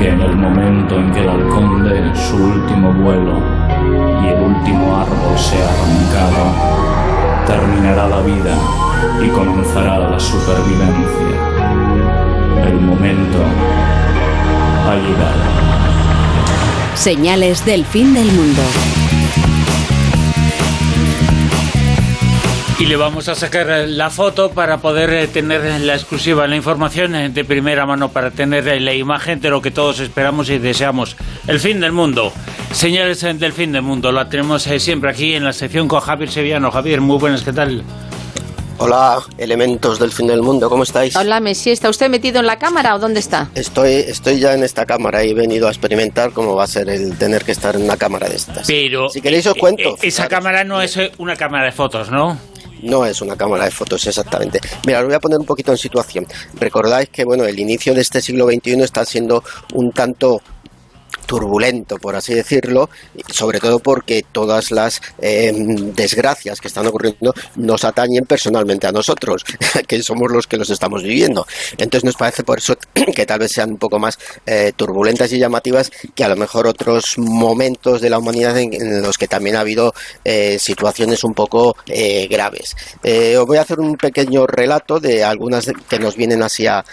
que en el momento en que el halcón dé su último vuelo y el último árbol sea arrancado, terminará la vida y comenzará la supervivencia. El momento ha llegado. Señales del fin del mundo. Y le vamos a sacar la foto para poder tener la exclusiva, la información de primera mano, para tener la imagen de lo que todos esperamos y deseamos. El fin del mundo. Señales del fin del mundo. La tenemos siempre aquí en la sección con Javier Sevillano. Javier, muy buenas, ¿qué tal? Hola, elementos del fin del mundo, ¿cómo estáis? Hola, Messi, ¿está usted metido en la cámara o dónde está? Estoy ya en esta cámara y he venido a experimentar cómo va a ser el tener que estar en una cámara de estas. Pero si queréis os cuento. Esa cámara no es una cámara de fotos, ¿no? No es una cámara de fotos, exactamente. Mira, os voy a poner un poquito en situación. Recordáis que, bueno, el inicio de este siglo XXI está siendo un tanto turbulento, por así decirlo, sobre todo porque todas las desgracias que están ocurriendo nos atañen personalmente a nosotros, que somos los que los estamos viviendo. Entonces nos parece por eso que tal vez sean un poco más turbulentas y llamativas que a lo mejor otros momentos de la humanidad en los que también ha habido situaciones un poco graves. Os voy a hacer un pequeño relato de algunas que nos vienen así a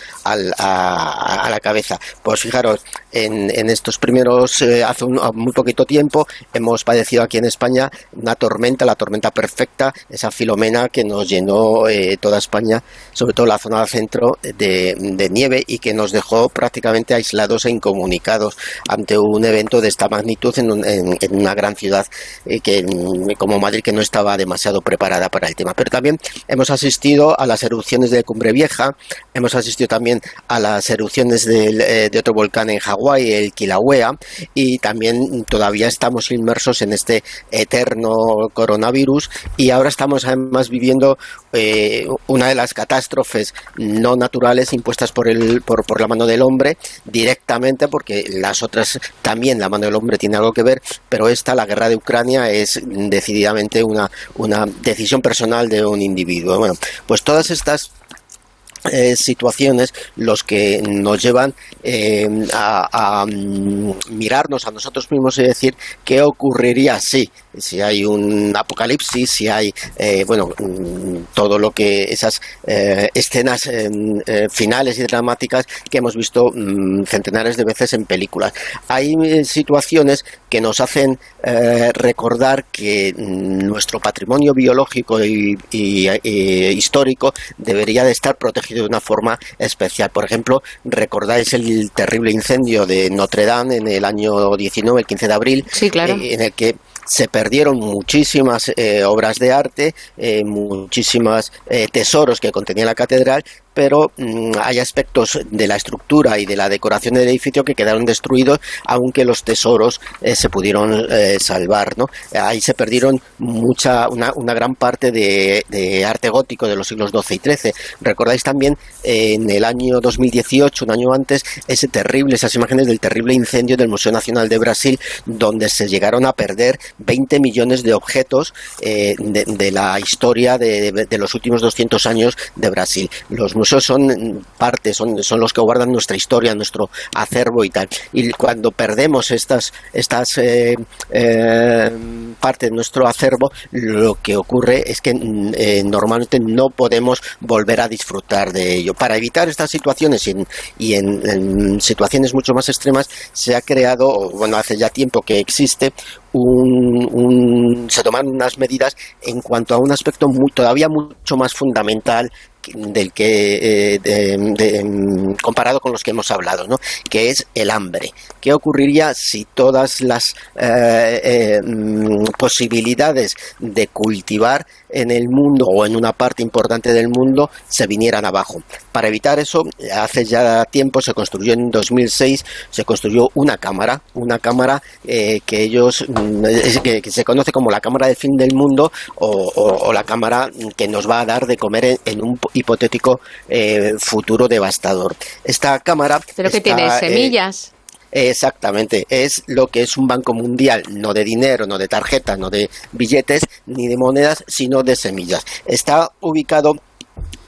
la cabeza. Pues fijaros, en estos primeros, hace muy poquito tiempo, hemos padecido aquí en España una tormenta, la tormenta perfecta, esa Filomena que nos llenó toda España, sobre todo la zona del centro, de nieve, y que nos dejó prácticamente aislados e incomunicados ante un evento de esta magnitud en una gran ciudad como Madrid, que no estaba demasiado preparada para el tema. Pero también hemos asistido a las erupciones de Cumbre Vieja, hemos asistido también a las erupciones de otro volcán en Hawái, el Kilauea, y también todavía estamos inmersos en este eterno coronavirus, y ahora estamos además viviendo una de las catástrofes no naturales impuestas por la mano del hombre directamente, porque las otras también la mano del hombre tiene algo que ver, pero la guerra de Ucrania, es decididamente una decisión personal de un individuo. Bueno, pues todas estas situaciones los que nos llevan a mirarnos a nosotros mismos y decir qué ocurriría si hay un apocalipsis, si hay todo lo que esas escenas finales y dramáticas que hemos visto centenares de veces en películas. Hay situaciones que nos hacen recordar que nuestro patrimonio biológico y histórico debería de estar protegido de una forma especial. Por ejemplo, recordáis el terrible incendio de Notre Dame en el año 19, el 15 de abril, sí, claro, en el que se perdieron muchísimas obras de arte, muchísimos tesoros que contenía la catedral, pero hay aspectos de la estructura y de la decoración del edificio que quedaron destruidos, aunque los tesoros se pudieron salvar, ¿no? Ahí se perdieron una gran parte de arte gótico de los siglos XII y XIII. Recordáis también en el año 2018, un año antes, esas imágenes del terrible incendio del Museo Nacional de Brasil, donde se llegaron a perder 20 millones de objetos de la historia de los últimos 200 años de Brasil. Los museos son los que guardan nuestra historia, nuestro acervo y tal. Y cuando perdemos estas parte de nuestro acervo, lo que ocurre es que normalmente no podemos volver a disfrutar de ello. Para evitar estas situaciones y en situaciones mucho más extremas, se ha creado, hace ya tiempo que existe, se toman unas medidas en cuanto a un aspecto todavía mucho más fundamental del que comparado con los que hemos hablado, ¿no? Que es el hambre. ¿Qué ocurriría si todas las posibilidades de cultivar en el mundo o en una parte importante del mundo se vinieran abajo? Para evitar eso, hace ya tiempo se construyó, en 2006, se construyó una cámara que se conoce como la cámara del fin del mundo, o la cámara que nos va a dar de comer en un hipotético futuro devastador. Esta cámara... ¿Pero qué tiene? ¿Semillas? Exactamente, es lo que es un banco mundial, no de dinero, no de tarjetas, no de billetes, ni de monedas, sino de semillas. Está ubicado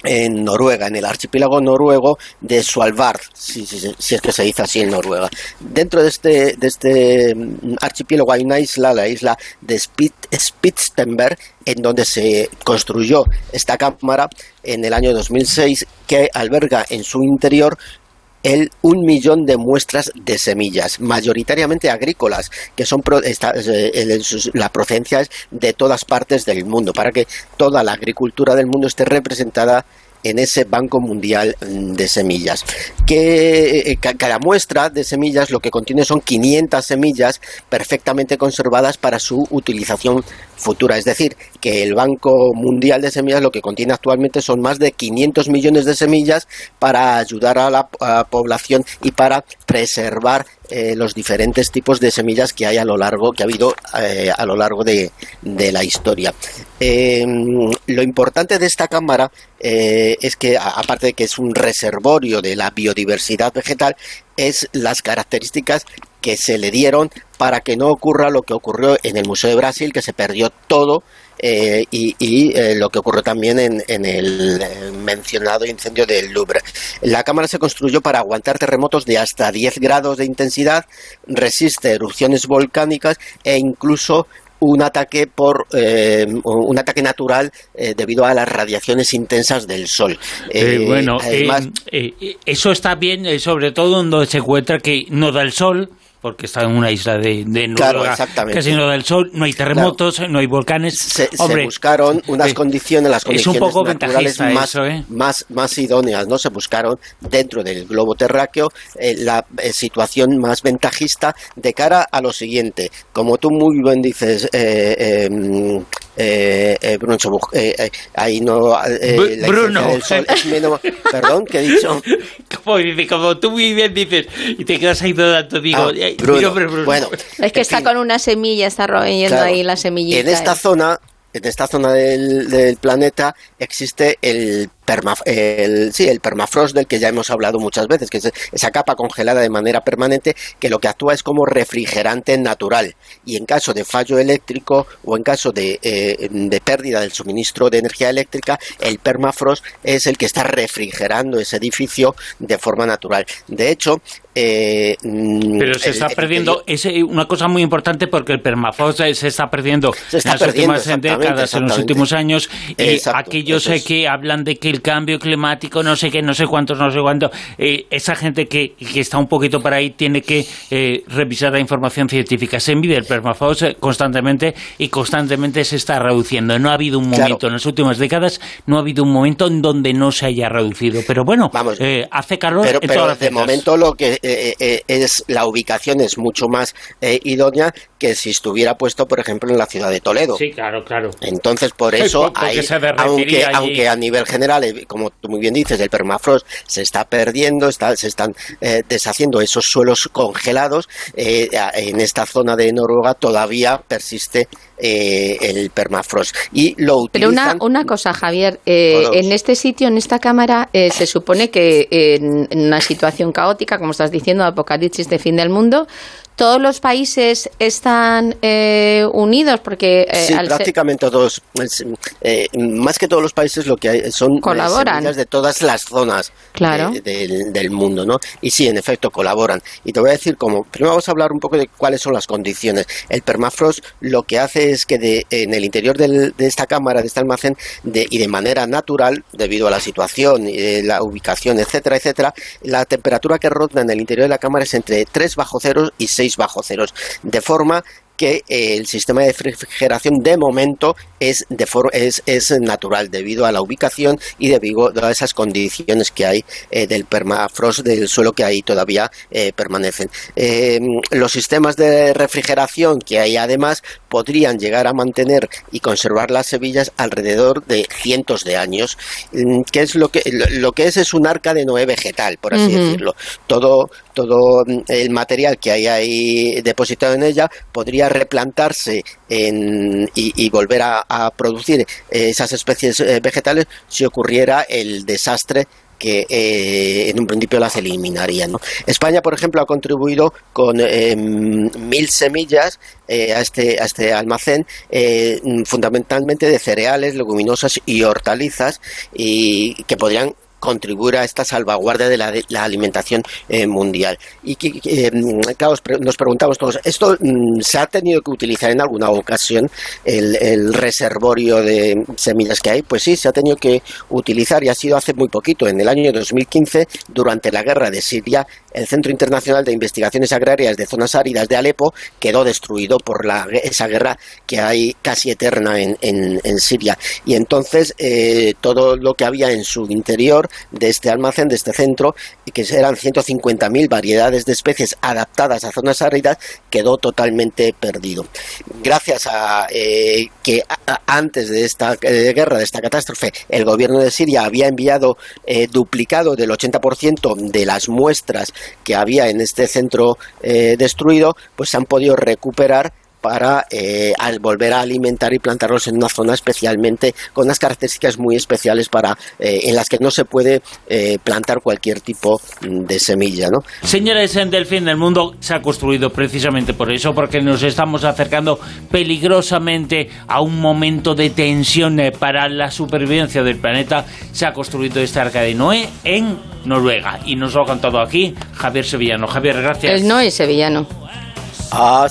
en Noruega, en el archipiélago noruego de Svalbard, si es que se dice así en Noruega. Dentro de este archipiélago hay una isla, la isla de Spitsbergen, en donde se construyó esta cámara en el año 2006, que alberga en su interior 1 millón de muestras de semillas, mayoritariamente agrícolas, que son la procedencia es de todas partes del mundo, para que toda la agricultura del mundo esté representada en ese Banco Mundial de Semillas. Que cada muestra de semillas lo que contiene son 500 semillas perfectamente conservadas para su utilización futura. Es decir, que el Banco Mundial de Semillas lo que contiene actualmente son más de 500 millones de semillas para ayudar a la población y para preservar los diferentes tipos de semillas que hay a lo largo de la historia. Lo importante de esta cámara es que, aparte de que es un reservorio de la biodiversidad vegetal, es las características que se le dieron para que no ocurra lo que ocurrió en el Museo de Brasil, que se perdió todo, y lo que ocurrió también en el mencionado incendio del Louvre. La cámara se construyó para aguantar terremotos de hasta 10 grados de intensidad, resiste erupciones volcánicas e incluso un ataque natural debido a las radiaciones intensas del Sol. Además, eso está bien, sobre todo donde se encuentra que no da el sol, porque está en una isla de Noruega, claro, exactamente, casi no da el sol, no hay terremotos, claro, no hay volcanes. Se buscaron unas condiciones, las condiciones es un poco naturales más idóneas, ¿no? Se buscaron dentro del globo terráqueo la situación más ventajista de cara a lo siguiente. Como tú muy bien dices, Bruno, ahí no... Bruno. Del sol es menos, perdón, ¿qué he dicho? Como tú muy bien dices, y te quedas ahí dudando, digo... Bruno. Bueno, es que está con una semilla, está royendo, claro, ahí la semillita. En esta zona del planeta existe el permafrost, del que ya hemos hablado muchas veces, que es esa capa congelada de manera permanente que lo que actúa es como refrigerante natural, y en caso de fallo eléctrico o en caso de pérdida del suministro de energía eléctrica, el permafrost es el que está refrigerando ese edificio de forma natural. De hecho, pero se está perdiendo, es una cosa muy importante, porque el permafrost se está perdiendo en las últimas décadas, en los últimos años, y aquellos que hablan de que el cambio climático, no sé qué, no sé cuántos, no sé cuánto, esa gente que está un poquito por ahí tiene que revisar la información científica. Se mide el permafrost constantemente y constantemente se está reduciendo. No ha habido un momento, claro, en las últimas décadas, no ha habido un momento en donde no se haya reducido. Pero bueno, hace calor en todas las de momento lo que es la ubicación es mucho más idónea que si estuviera puesto, por ejemplo, en la ciudad de Toledo. Sí, claro. Entonces, por eso, aunque a nivel general, como tú muy bien dices, el permafrost se está perdiendo, se están deshaciendo esos suelos congelados, en esta zona de Noruega todavía persiste el permafrost. Y lo utilizan... Pero una cosa, Javier, en este sitio, en esta cámara, se supone que en una situación caótica, como estás diciendo, de apocalipsis, de fin del mundo, ¿todos los países están unidos? Porque sí, prácticamente todos. Más que todos los países, lo que hay son semillas de todas las zonas, claro, del mundo, ¿no? Y sí, en efecto, colaboran. Y te voy a decir cómo. Primero vamos a hablar un poco de cuáles son las condiciones. El permafrost lo que hace es que en el interior de esta cámara, de este almacén, y de manera natural, debido a la situación, la ubicación, etcétera, etcétera, la temperatura que ronda en el interior de la cámara es entre 3 bajo cero y 6 bajo ceros, de forma que el sistema de refrigeración de momento es natural, debido a la ubicación y debido a esas condiciones que hay del permafrost del suelo, que ahí todavía permanecen. Los sistemas de refrigeración que hay, además, podrían llegar a mantener y conservar las semillas alrededor de cientos de años, que es lo que es un arca de Noé vegetal, por así decirlo. Todo el material que hay ahí depositado en ella podría replantarse y volver a producir esas especies vegetales si ocurriera el desastre que en un principio las eliminaría, ¿no? España, por ejemplo, ha contribuido con 1.000 semillas a este almacén, fundamentalmente de cereales, leguminosas y hortalizas, y que podrían contribuir a esta salvaguardia de la alimentación mundial. Y claro, nos preguntamos todos, ¿esto se ha tenido que utilizar en alguna ocasión el reservorio de semillas que hay? Pues sí, se ha tenido que utilizar, y ha sido hace muy poquito. En el año 2015, durante la guerra de Siria, el Centro Internacional de Investigaciones Agrarias de Zonas Áridas de Alepo quedó destruido por esa guerra que hay casi eterna en Siria. Y entonces todo lo que había en su interior de este almacén, de este centro, que eran 150.000 variedades de especies adaptadas a zonas áridas, quedó totalmente perdido. Gracias a que antes de esta guerra, de esta catástrofe, el gobierno de Siria había enviado duplicado del 80% de las muestras que había en este centro destruido, pues se han podido recuperar para al volver a alimentar y plantarlos en una zona especialmente con unas características muy especiales en las que no se puede plantar cualquier tipo de semilla, ¿no? Señores, del fin del mundo se ha construido precisamente por eso, porque nos estamos acercando peligrosamente a un momento de tensión para la supervivencia del planeta. Se ha construido esta Arca de Noé en Noruega y nos lo ha contado aquí Javier Sevillano. Javier, gracias. El Noé sevillano.